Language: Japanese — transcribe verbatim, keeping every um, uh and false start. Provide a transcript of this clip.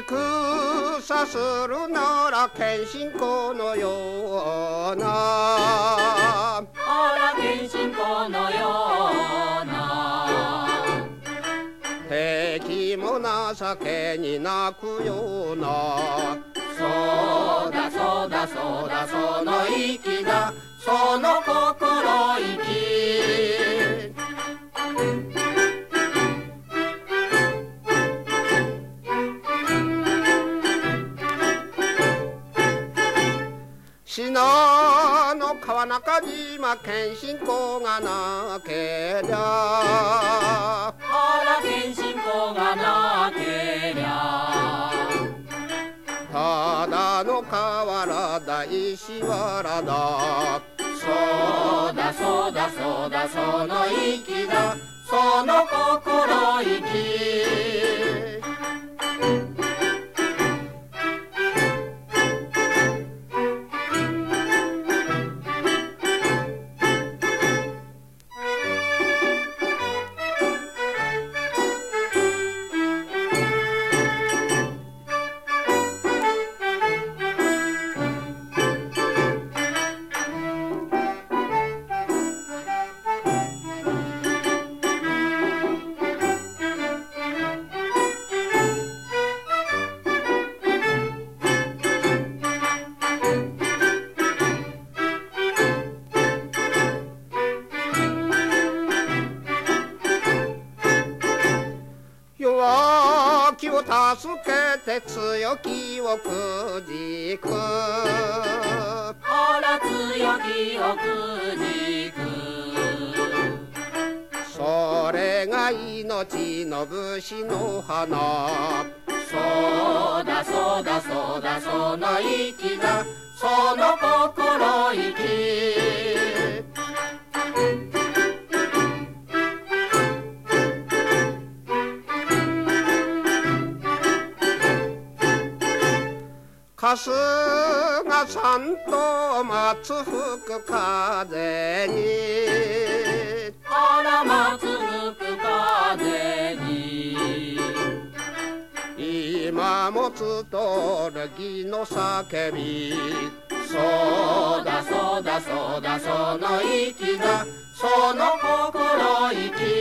戦するなら謙信公のような、 あら謙信公のような、 敵も情けに泣くような、 そうだそうだそうだその息だその心意気。 信濃川中島謙信公がなけりゃ、 あら謙信公がなけりゃ、 ただの瓦だ石原だ、 そうだそうだそうだその息だその心意気。 弱気を助けて強気をくじく、 あら強気をくじく、 それが命の武士の花、 そうだそうだそうだその息だその心意気。 春日さんと松吹く風に、 あら松吹く風に、 今もつとる義の叫び、 そうだそうだそうだその息だその心意気。